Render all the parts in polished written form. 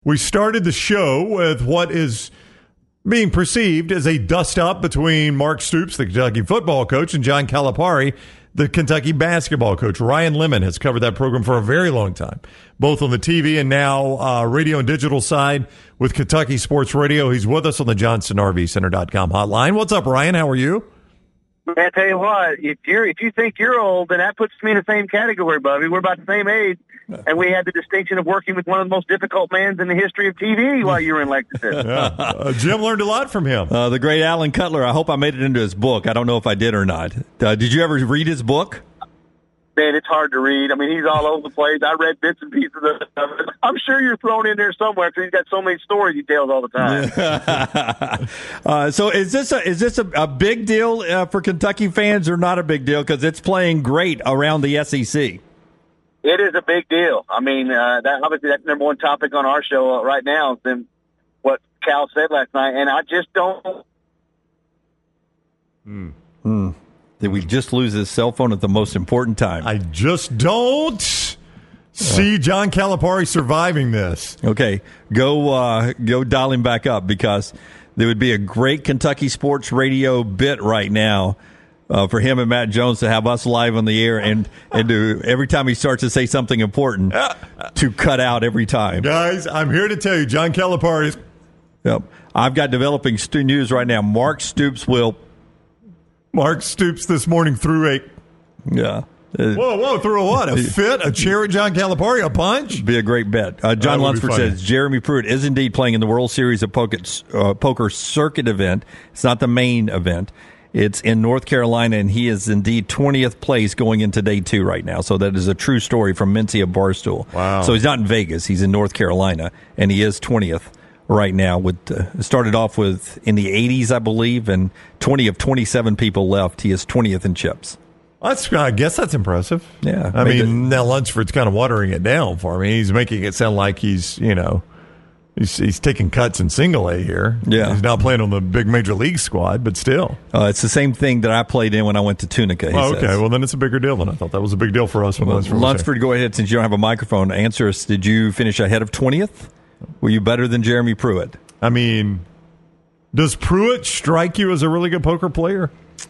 We started the show with what is being perceived as a dust-up between Mark Stoops, the Kentucky football coach, and John Calipari, the Kentucky basketball coach. Ryan Lemon has covered that program for a very long time, both on the TV and now radio and digital side with Kentucky Sports Radio. He's with us on the JohnstonRVCenter.com hotline. What's up, Ryan? How are you? Man, I tell you what, if you think you're old, then that puts me in the same category, Bubby. We're about the same age, and we had the distinction of working with one of the most difficult men in the history of TV while you were in Lexington. Jim learned a lot from him. The great Alan Cutler. I hope I made it into his book. I don't know if I did or not. Did you ever read his book? Man, it's hard to read. I mean, he's all over the place. I read bits and pieces of it. I'm sure you're thrown in there somewhere because he's got so many story details all the time. So is this a big deal for Kentucky fans or not a big deal because it's playing great around the SEC? It is a big deal. I mean, obviously that's number one topic on our show right now than what Cal said last night, and I just don't. Did we just lose his cell phone at the most important time? I just don't see John Calipari surviving this. Okay, go dial him back up because there would be a great Kentucky Sports Radio bit right now for him and Matt Jones to have us live on the air and to every time he starts to say something important to cut out every time. Guys, I'm here to tell you, John Calipari is... Yep. I've got developing news right now. Mark Stoops this morning threw a... Yeah. Whoa, threw a what? A fit? A chair at John Calipari? A punch? Be a great bet. John Lunsford says Jeremy Pruitt is indeed playing in the World Series of Poker Circuit event. It's not the main event. It's in North Carolina, and he is indeed 20th place going into day 2 right now. So that is a true story from Mincy of Barstool. Wow. So he's not in Vegas. He's in North Carolina, and he is 20th right now. Started off with in the 80s, I believe, and 20 of 27 people left. He is 20th in chips. I guess that's impressive. Yeah. I mean, now Lunsford's kind of watering it down for me. He's making it sound like he's taking cuts in single A here. Yeah. He's not playing on the big major league squad, but still. It's the same thing that I played in when I went to Tunica. Okay. Well, then it's a bigger deal than I thought. That was a big deal for us. Lunsford, go ahead. Since you don't have a microphone, answer us. Did you finish ahead of 20th? Were you better than Jeremy Pruitt? I mean, does Pruitt strike you as a really good poker player?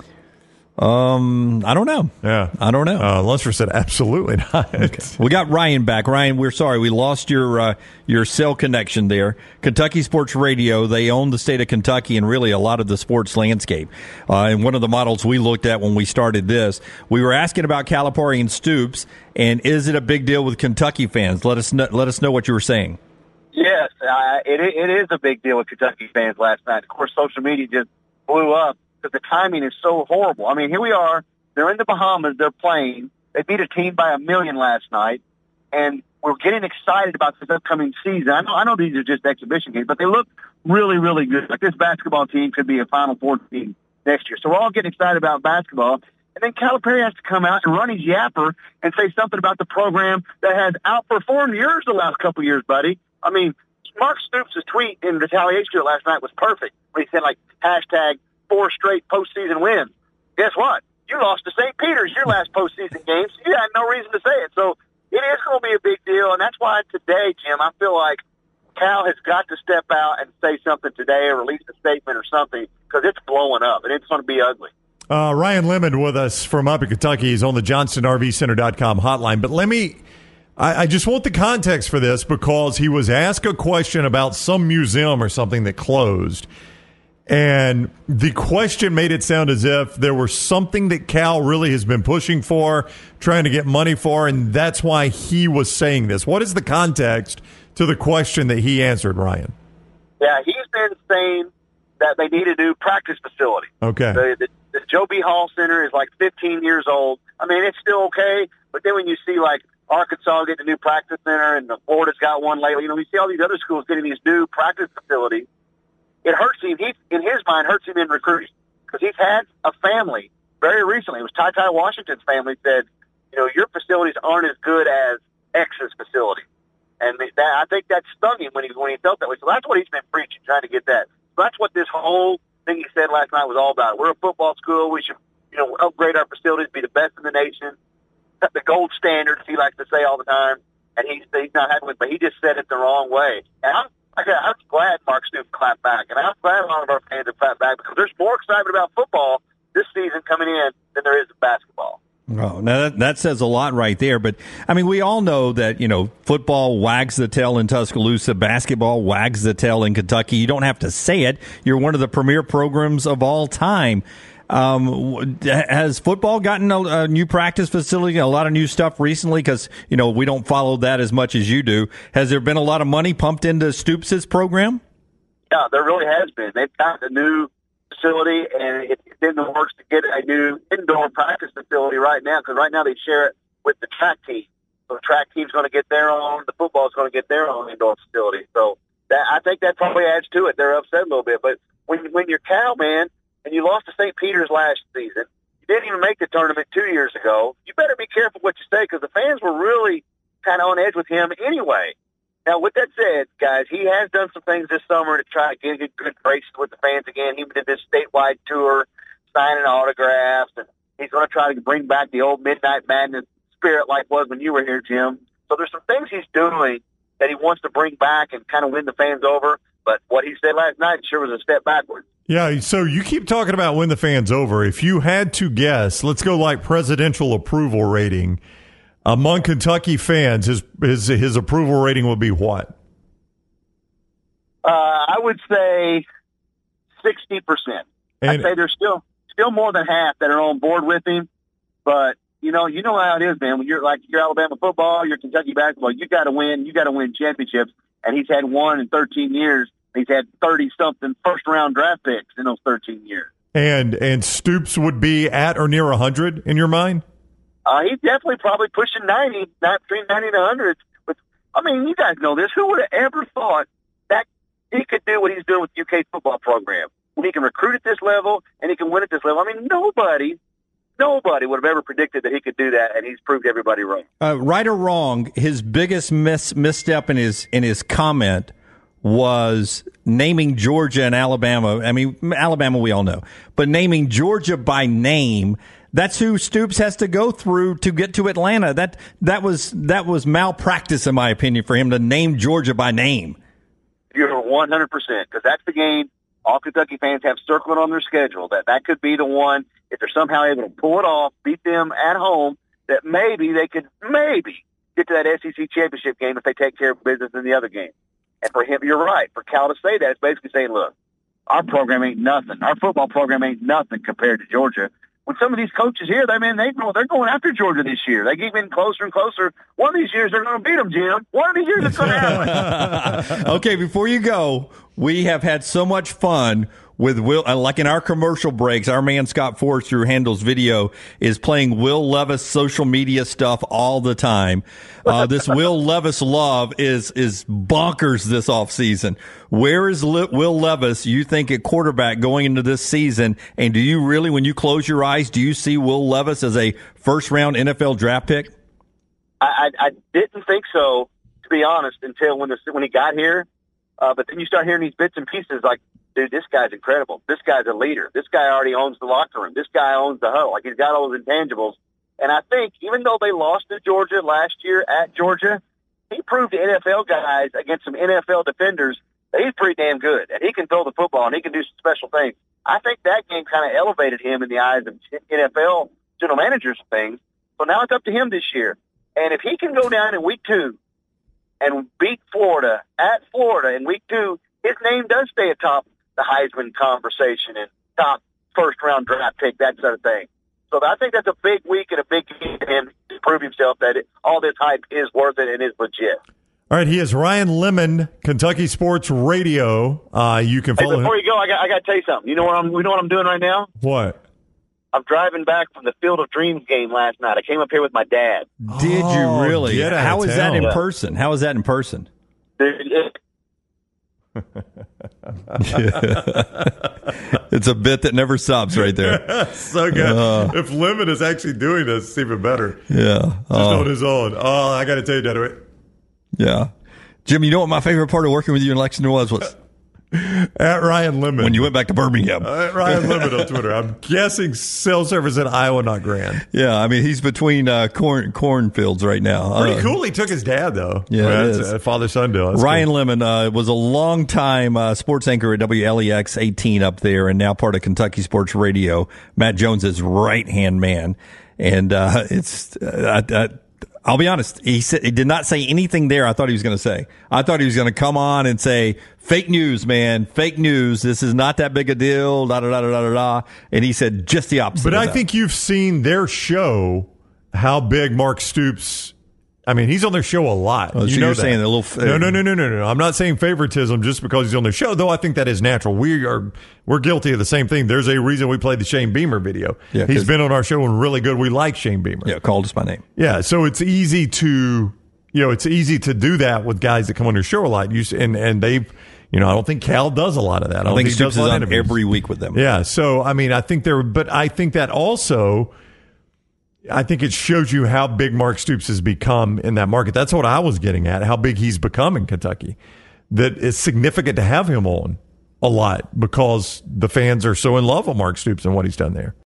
I don't know. Yeah. I don't know. Lunsford said absolutely not. Okay. We got Ryan back. Ryan, we're sorry. We lost your cell connection there. Kentucky Sports Radio, they own the state of Kentucky and really a lot of the sports landscape. And one of the models we looked at when we started this, we were asking about Calipari and Stoops, and is it a big deal with Kentucky fans? Let us know what you were saying. Yes, it is a big deal with Kentucky fans last night. Of course, social media just blew up because the timing is so horrible. I mean, here we are. They're in the Bahamas. They're playing. They beat a team by 1 million last night, and we're getting excited about this upcoming season. I know these are just exhibition games, but they look really, really good. Like this basketball team could be a Final Four team next year. So we're all getting excited about basketball. And then Calipari has to come out and run his yapper and say something about the program that has outperformed yours the last couple of years, buddy. I mean, Mark Stoops' tweet in retaliation to it last night was perfect. He said, hashtag 4 straight postseason wins. Guess what? You lost to St. Peter's your last postseason game, so you had no reason to say it. So it is going to be a big deal, and that's why today, Jim, I feel like Cal has got to step out and say something today or release a statement or something because it's blowing up, and it's going to be ugly. Ryan Lemon with us from up in Kentucky. He's on the JohnstonRVCenter.com hotline. But I just want the context for this because he was asked a question about some museum or something that closed. And the question made it sound as if there was something that Cal really has been pushing for, trying to get money for, and that's why he was saying this. What is the context to the question that he answered, Ryan? Yeah, he's been saying that they need a new practice facility. Okay. The Joe B. Hall Center is 15 years old. I mean, it's still okay, but then when you see Arkansas getting a new practice center and Florida's got one lately, we see all these other schools getting these new practice facilities. It hurts him. In his mind, hurts him in recruiting because he's had a family very recently. It was Ty Washington's family said, your facilities aren't as good as X's facility, and I think that stung him when he felt that way. So that's what he's been preaching, trying to get that. So that's what this whole thing he said last night was all about. We're a football school. We should, upgrade our facilities, be the best in the nation, set the gold standards. He likes to say all the time. and he's not happy with, but he just said it the wrong way. And I'm glad Mark Stoops clapped back, and I'm glad a lot of our fans have clapped back because there's more excitement about football this season coming in than there is in basketball. Oh, now that says a lot right there. But, I mean, we all know that, football wags the tail in Tuscaloosa, basketball wags the tail in Kentucky. You don't have to say it. You're one of the premier programs of all time. Has football gotten a new practice facility, a lot of new stuff recently? Because, we don't follow that as much as you do. Has there been a lot of money pumped into Stoops' program? Yeah, there really has been. They've got a new facility, and it's in the works to get a new indoor practice facility right now, because right now they share it with the track team. So the track team's going to get their own, the football's going to get their own indoor facility. So I think that probably adds to it. They're upset a little bit. But when you're Cal, man, and you lost to St. Peter's last season, you didn't even make the tournament 2 years ago, you better be careful what you say, because the fans were really kind of on edge with him anyway. Now, with that said, guys, he has done some things this summer to try to get good graces with the fans again. He did this statewide tour, signing autographs, and he's going to try to bring back the old Midnight Madness spirit like was when you were here, Jim. So there's some things he's doing that he wants to bring back and kind of win the fans over. But what he said last night sure was a step backwards. Yeah, so you keep talking about win the fans over. If you had to guess, let's go like presidential approval rating. Among Kentucky fans, his approval rating would be what? I would say 60%. I'd say there's still more than half that are on board with him. But you know how it is, man. When you're Alabama football, you're Kentucky basketball. You got to win. You got to win championships. And he's had one in 13 years. He's had 30-something first-round draft picks in those 13 years. And Stoops would be at or near 100 in your mind? He's definitely probably pushing 90, not between 90 and 100. But, I mean, you guys know this. Who would have ever thought that he could do what he's doing with the UK football program? When he can recruit at this level and he can win at this level. I mean, nobody would have ever predicted that he could do that, and he's proved everybody wrong. Right or wrong, his biggest misstep in his comment was naming Georgia and Alabama. I mean, Alabama we all know, but naming Georgia by name. That's who Stoops has to go through to get to Atlanta. That was malpractice, in my opinion, for him to name Georgia by name. You're 100%, because that's the game all Kentucky fans have circling on their schedule. That could be the one, if they're somehow able to pull it off, beat them at home, that maybe they could get to that SEC championship game if they take care of business in the other game. And for him, you're right. For Cal to say that, it's basically saying, look, our program ain't nothing. Our football program ain't nothing compared to Georgia. When some of these coaches here, they're going after Georgia this year. They keep getting closer and closer. One of these years, they're going to beat them, Jim. One of these years, it's going to happen. Okay, before you go, we have had so much fun with Will, like in our commercial breaks, our man Scott Forrester, who handles video, is playing Will Levis social media stuff all the time. This Will Levis love is bonkers this offseason. Where is Will Levis, you think, at quarterback going into this season? And do you really, when you close your eyes, do you see Will Levis as a first-round NFL draft pick? I didn't think so, to be honest, until when he got here. But then you start hearing these bits and pieces like, dude, this guy's incredible. This guy's a leader. This guy already owns the locker room. This guy owns the huddle. Like, he's got all those intangibles. And I think even though they lost to Georgia last year at Georgia, he proved to NFL guys against some NFL defenders that he's pretty damn good. And he can throw the football, and he can do some special things. I think that game kind of elevated him in the eyes of NFL general managers and things. So now it's up to him this year. And if he can go down in week 2 and beat Florida at Florida in week 2, his name does stay atop the Heisman conversation and top first-round draft pick, that sort of thing. So I think that's a big week and a big game for him to prove himself that all this hype is worth it and is legit. All right, he is Ryan Lemon, Kentucky Sports Radio. You can follow him. Before you go, I got to tell you something. You know what I'm doing right now? What? I'm driving back from the Field of Dreams game last night. I came up here with my dad. Did you really? How is that in person? How is that in person? It's a bit that never stops right there. So good. If Lemon is actually doing this, it's even better. Yeah. Just on his own. Oh, I got to tell you, Dad. Yeah. Jim, you know what my favorite part of working with you in Lexington was? At Ryan Lemon. When you went back to Birmingham. Ryan Lemon on Twitter. I'm guessing cell service in Iowa, not Grand. Yeah, I mean, he's between cornfields right now. Pretty cool. He took his dad, though. Yeah, it's a father-son deal. That's Ryan cool. Lemon was a long-time sports anchor at WLEX 18 up there and now part of Kentucky Sports Radio. Matt Jones's right-hand man. And I'll be honest. He did not say anything there I thought he was going to say. I thought he was going to come on and say, fake news, man, fake news. This is not that big a deal, da-da-da-da-da-da. And he said just the opposite. But I think you've seen their show, how big Mark Stoops. I mean, he's on their show a lot. Oh, so you know you're that. saying a little. No. I'm not saying favoritism just because he's on their show, though I think that is natural. We're guilty of the same thing. There's a reason we played the Shane Beamer video. Yeah, he's been on our show and really good. We like Shane Beamer. Yeah, called us by name. Yeah, so it's easy to do that with guys that come on your show a lot. And they've, I don't think Cal does a lot of that. I think he Stoops does is a lot on of interviews. every week with them. Yeah, so I mean, I think that also. I think it shows you how big Mark Stoops has become in that market. That's what I was getting at, how big he's become in Kentucky. That it's significant to have him on a lot because the fans are so in love with Mark Stoops and what he's done there.